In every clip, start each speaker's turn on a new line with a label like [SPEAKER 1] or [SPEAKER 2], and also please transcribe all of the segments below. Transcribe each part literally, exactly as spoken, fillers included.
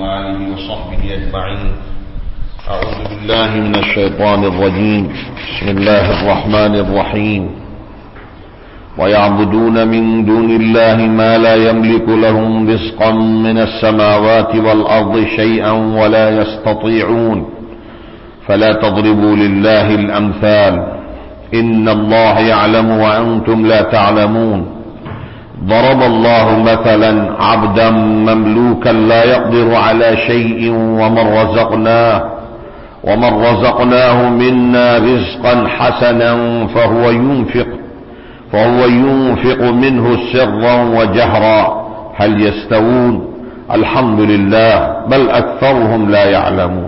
[SPEAKER 1] وآله وصحبه أجمعين. أعوذ بالله من الشيطان الرجيم. بسم الله الرحمن الرحيم. ويعبدون من دون الله ما لا يملك لهم رزقا من السماوات والأرض شيئا ولا يستطيعون فلا تضربوا لله الأمثال إن الله يعلم وأنتم لا تعلمون. ضرب الله مثلا عبدا مملوكا لا يقدر على شيء ومن رزقناه ومن رزقناه منا رزقا حسنا فهو ينفق فهو ينفق منه سرا وجهرا هل يستوون الحمد لله بل أكثرهم لا يعلمون.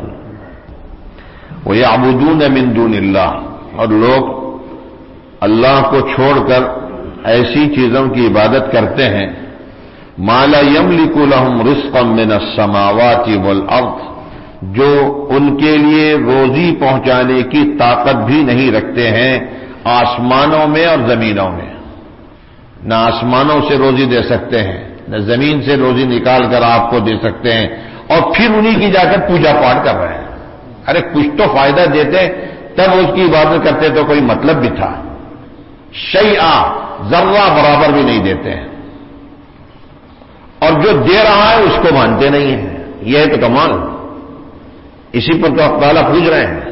[SPEAKER 1] ويعبدون من دون الله، اور لوگ اللہ کو چھوڑ کر ایسی چیزوں کی عبادت کرتے ہیں ما لا یملک لهم رزقا من السماوات والارض، جو ان کے لیے روزی پہنچانے کی طاقت بھی نہیں رکھتے ہیں آسمانوں میں اور زمینوں میں. نہ آسمانوں سے روزی دے سکتے ہیں، نہ زمین سے روزی نکال کر آپ کو دے سکتے ہیں، اور پھر انہی کی جا کر پوجا پاٹ کر رہے ہیں. ارے کچھ تو فائدہ دیتے تب اس کی عبادت کرتے تو کوئی مطلب بھی تھا. شیئا، ذرہ برابر بھی نہیں دیتے ہیں، اور جو دے رہا ہے اس کو مانتے نہیں ہیں. یہ ہے تو کمال. اسی پر تو اللہ تعالیٰ پوچھ رہے ہیں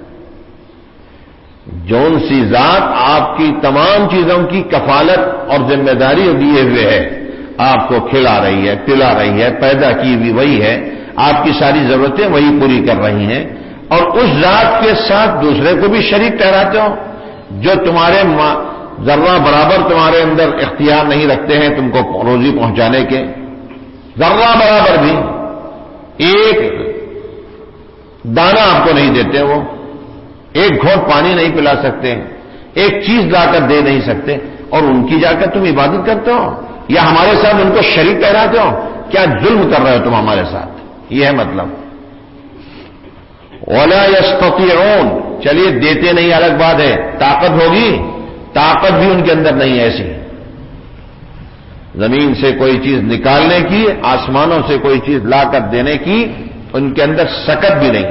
[SPEAKER 1] جون سی ذات آپ کی تمام چیزوں کی کفالت اور ذمہ داری دیے ہوئے ہے، آپ کو کھلا رہی ہے، پلا رہی ہے، پیدا کی بھی وہی ہے، آپ کی ساری ضرورتیں وہی پوری کر رہی ہیں، اور اس ذات کے ساتھ دوسرے کو بھی شریک ٹھہراتے ہو جو تمہارے ذرہ برابر تمہارے اندر اختیار نہیں رکھتے ہیں تم کو روزی پہنچانے کے. ذرہ برابر بھی ایک دانہ آپ کو نہیں دیتے، وہ ایک گھونٹ پانی نہیں پلا سکتے، ایک چیز لا کر دے نہیں سکتے، اور ان کی جا کر تم عبادت کرتے ہو یا ہمارے ساتھ ان کو شریک ٹھہراتے ہو. کیا ظلم کر رہے ہو تم ہمارے ساتھ؟ یہ ہے مطلب. ولا یستطیعون، چلیے دیتے نہیں الگ بات ہے، طاقت ہوگی، طاقت بھی ان کے اندر نہیں ایسی. زمین سے کوئی چیز نکالنے کی، آسمانوں سے کوئی چیز لا کر دینے کی ان کے اندر سکت بھی نہیں.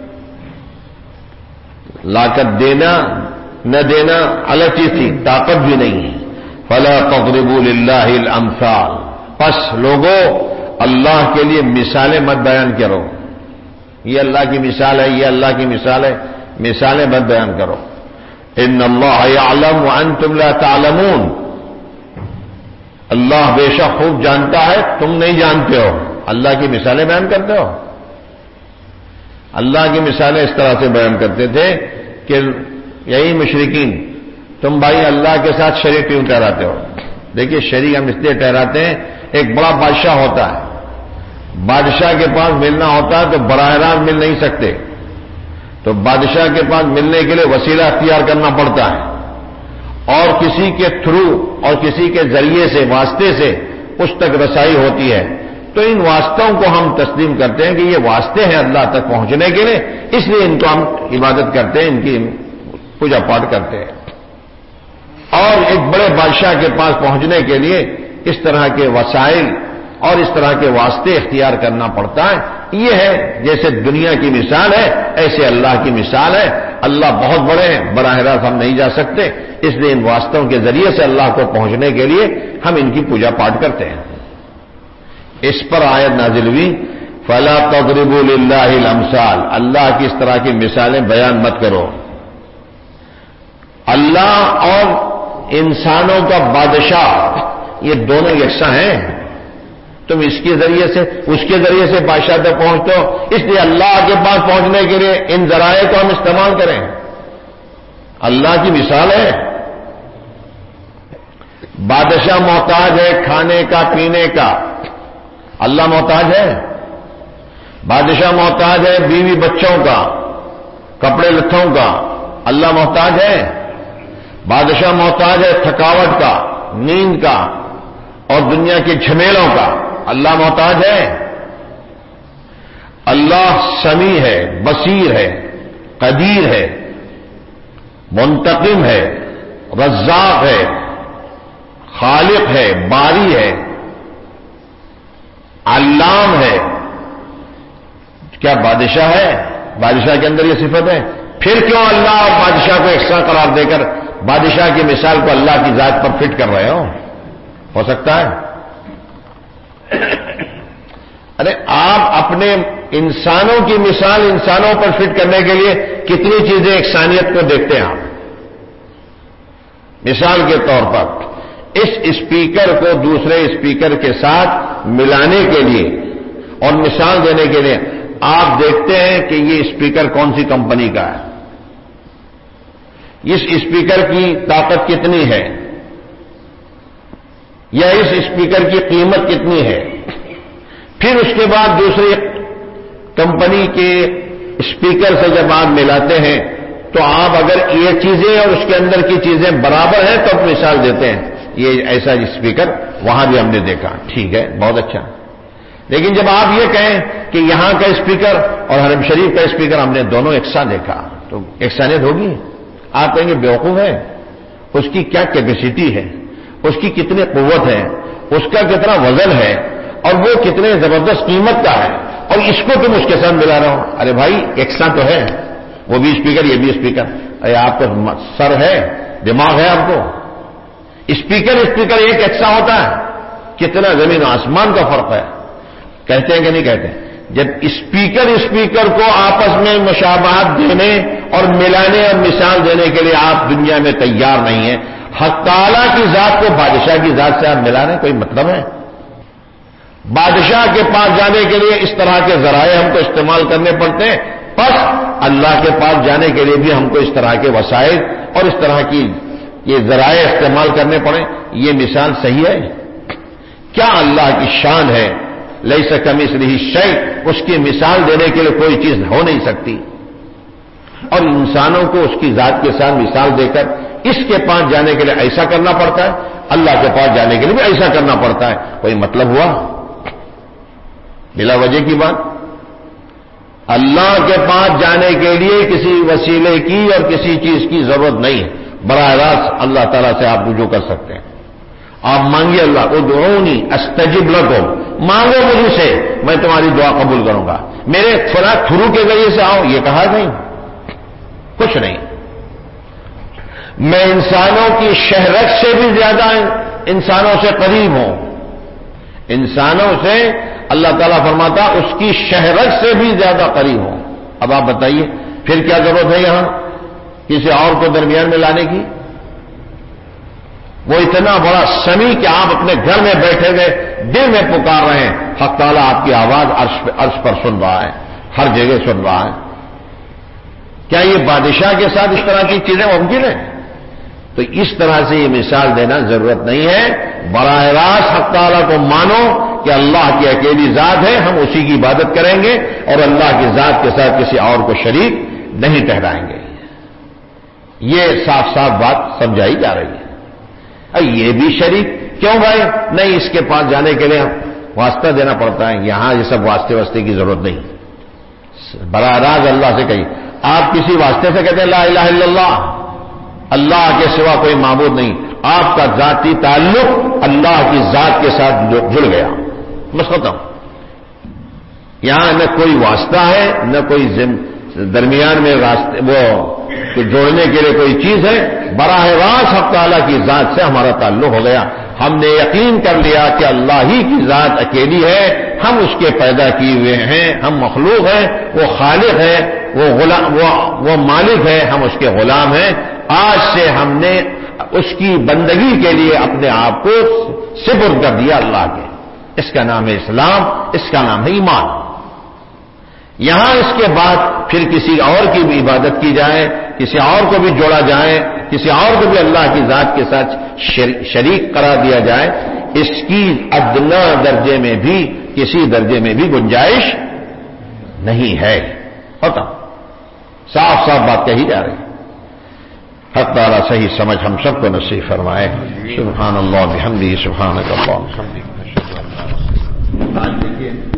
[SPEAKER 1] لا کر دینا نہ دینا الگ چیز تھی، طاقت بھی نہیں ہے. فلا تضربوا للہ الامثال، پس لوگوں اللہ کے لیے مثالیں مت بیان کرو. یہ اللہ کی مثال ہے، یہ اللہ کی مثال ہے، مثالیں مت بیان کرو. ان اللہ یعلم وانتم لا تعلمون، اللہ بے شک خوب جانتا ہے تم نہیں جانتے ہو. اللہ کی مثالیں بیان کرتے ہو. اللہ کی مثالیں اس طرح سے بیان کرتے تھے کہ یہی مشرکین، تم بھائی اللہ کے ساتھ شریک کیوں ٹھہراتے ہو؟ دیکھیے شریک ہم اس لیے ٹھہراتے ہیں، ایک بڑا بادشاہ ہوتا ہے، بادشاہ کے پاس ملنا ہوتا ہے تو براہ راست مل نہیں سکتے، تو بادشاہ کے پاس ملنے کے لیے وسیلہ اختیار کرنا پڑتا ہے، اور کسی کے تھرو اور کسی کے ذریعے سے، واسطے سے اس تک رسائی ہوتی ہے. تو ان واسطوں کو ہم تسلیم کرتے ہیں کہ یہ واسطے ہیں اللہ تک پہنچنے کے لیے، اس لیے ان کو ہم عبادت کرتے ہیں، ان کی پوجا پاٹ کرتے ہیں. اور ایک بڑے بادشاہ کے پاس پہنچنے کے لیے اس طرح کے وسائل اور اس طرح کے واسطے اختیار کرنا پڑتا ہے. یہ ہے جیسے دنیا کی مثال ہے ایسے اللہ کی مثال ہے. اللہ بہت بڑے ہیں، براہ راست ہم نہیں جا سکتے، اس لیے ان واسطوں کے ذریعے سے اللہ کو پہنچنے کے لیے ہم ان کی پوجا پاٹ کرتے ہیں. اس پر آیت نازل ہوئی فلا تضربوا للہ الامثال، اللہ کی اس طرح کی مثالیں بیان مت کرو. اللہ اور انسانوں کا بادشاہ یہ دونوں یکساں ہیں. تم اس کے ذریعے سے اس کے ذریعے سے بادشاہ تک پہنچتے ہو، اس لیے اللہ کے پاس پہنچنے کے لیے ان ذرائع کو ہم استعمال کریں. اللہ کی مثال ہے. بادشاہ محتاج ہے کھانے کا پینے کا، اللہ محتاج ہے. بادشاہ محتاج ہے بیوی بچوں کا، کپڑے لتوں کا، اللہ محتاج ہے. بادشاہ محتاج ہے تھکاوٹ کا، نیند کا اور دنیا کے جھمیلوں کا، اللہ محتاج ہے. اللہ سمیع ہے، بصیر ہے، قدیر ہے، منتقم ہے، رزاق ہے، خالق ہے، باری ہے، علام ہے، کیا بادشاہ ہے؟ بادشاہ کے اندر یہ صفت ہے؟ پھر کیوں اللہ اور بادشاہ کو یکساں قرار دے کر بادشاہ کی مثال کو اللہ کی ذات پر فٹ کر رہے ہو؟ ہو سکتا ہے؟ ارے آپ اپنے انسانوں کی مثال انسانوں پر فٹ کرنے کے لیے کتنی چیزیں یکسانیت کو دیکھتے ہیں آپ. مثال کے طور پر اس اسپیکر کو دوسرے اسپیکر کے ساتھ ملانے کے لیے اور مثال دینے کے لیے آپ دیکھتے ہیں کہ یہ اسپیکر کون سی کمپنی کا ہے، اس اسپیکر کی طاقت کتنی ہے، یا اس اسپیکر کی قیمت کتنی ہے. پھر اس کے بعد دوسری کمپنی کے اسپیکر سے جب آپ ملاتے ہیں تو آپ اگر یہ چیزیں اور اس کے اندر کی چیزیں برابر ہیں تو مثال دیتے ہیں یہ ایسا اسپیکر وہاں بھی ہم نے دیکھا، ٹھیک ہے بہت اچھا. لیکن جب آپ یہ کہیں کہ یہاں کا اسپیکر اور حرم شریف کا اسپیکر ہم نے دونوں یکساں دیکھا تو یکسانیت ہوگی؟ آپ کہیں گے بیوقوف ہے، اس کی کیا کیپیسٹی ہے، اس کی کتنی قوت ہے، اس کا کتنا وزن ہے اور وہ کتنے زبردست قیمت کا ہے، اور اس کو تم اس کے ساتھ ملا رہا ہو. ارے بھائی یکساں تو ہے، وہ بھی اسپیکر یہ بھی اسپیکر. ارے آپ کو سر ہے، دماغ ہے آپ کو؟ اسپیکر اسپیکر ایک یکساں ہوتا ہے؟ کتنا زمین آسمان کا فرق ہے. کہتے ہیں کہ نہیں کہتے؟ جب اسپیکر اسپیکر کو آپس میں مشابہت دینے اور ملانے اور مثال دینے کے لیے آپ دنیا میں تیار نہیں ہیں، حق تعالیٰ کی ذات کو بادشاہ کی ذات سے آپ ملا رہے ہیں، کوئی مطلب ہے؟ بادشاہ کے پاس جانے کے لیے اس طرح کے ذرائع ہم کو استعمال کرنے پڑتے ہیں، پس اللہ کے پاس جانے کے لیے بھی ہم کو اس طرح کے وسائل اور اس طرح کی یہ ذرائع استعمال کرنے پڑیں. یہ مثال صحیح ہے؟ کیا اللہ کی شان ہے لیس کمثلہ شیء، اس کی مثال دینے کے لیے کوئی چیز ہو نہیں سکتی. اور انسانوں کو اس کی ذات کے ساتھ مثال دے کر اس کے پاس جانے کے لیے ایسا کرنا پڑتا ہے، اللہ کے پاس جانے کے لیے بھی ایسا کرنا پڑتا ہے. کوئی مطلب ہوا؟ بلا وجہ کی بات. اللہ کے پاس جانے کے لیے کسی وسیلے کی اور کسی چیز کی ضرورت نہیں ہے، براہ راست اللہ تعالیٰ سے آپ رجوع کر سکتے ہیں. آپ مانگیے اللہ ادعونی استجب لکم، مانگو مجھ سے میں تمہاری دعا قبول کروں گا. میرے فلاں تھرو کے ذریعے سے آؤ یہ کہا نہیں، کچھ نہیں. میں انسانوں کی شہرت سے بھی زیادہ انسانوں سے قریب ہوں. انسانوں سے اللہ تعالیٰ فرماتا اس کی شہرت سے بھی زیادہ قریب ہوں. اب آپ بتائیے پھر کیا ضرورت ہے یہاں کسی اور کو درمیان میں لانے کی؟ وہ اتنا بڑا سمیع کہ آپ اپنے گھر میں بیٹھے ہوئے دل میں پکار رہے ہیں، حق تعالیٰ آپ کی آواز عرش پر سن رہا ہے، ہر جگہ سن رہا ہے. کیا یہ بادشاہ کے ساتھ اس طرح کی چیزیں ممکن ہیں؟ تو اس طرح سے یہ مثال دینا ضرورت نہیں ہے. براہ راست حق تعالیٰ کو مانو کہ اللہ کی اکیلی ذات ہے، ہم اسی کی عبادت کریں گے اور اللہ کی ذات کے ساتھ کسی اور کو شریک نہیں ٹھہرائیں گے. یہ صاف صاف بات سمجھائی جا رہی ہے. یہ بھی شریک کیوں بھائی؟ نہیں، اس کے پاس جانے کے لیے واسطہ دینا پڑتا ہے. یہاں یہ سب واسطے واسطے کی ضرورت نہیں. براہ راست اللہ سے کہیے. آپ کسی واسطے سے کہتے ہیں لا الہ الا اللہ، اللہ کے سوا کوئی معبود نہیں، آپ کا ذاتی تعلق اللہ کی ذات کے ساتھ جڑ گیا، بس ختم. یہاں نہ کوئی واسطہ ہے نہ کوئی درمیان میں راستے وہ جوڑنے کے لیے کوئی چیز ہے. براہ راست حق تعالیٰ کی ذات سے ہمارا تعلق ہو گیا. ہم نے یقین کر لیا کہ اللہ ہی کی ذات اکیلی ہے، ہم اس کے پیدا کیے ہوئے ہیں، ہم مخلوق ہیں، وہ خالق ہے، وہ غلام وہ, وہ مالک ہے، ہم اس کے غلام ہیں. آج سے ہم نے اس کی بندگی کے لیے اپنے آپ کو سپرد کر دیا اللہ کے. اس کا نام ہے اسلام، اس کا نام ہے ایمان. یہاں اس کے بعد پھر کسی اور کی بھی عبادت کی جائے، کسی اور کو بھی جوڑا جائے، کسی اور کو بھی اللہ کی ذات کے ساتھ شریک قرار دیا جائے، اس کی ادنا درجے میں بھی کسی درجے میں بھی گنجائش نہیں ہے. ہوتا صاف صاف بات کہی جا رہی ہے. حق تعالیٰ صحیح سمجھ ہم سب کو نصیب فرمائے. سبحان اللہ بحمدہ، سبحانک اللہم وبحمدک.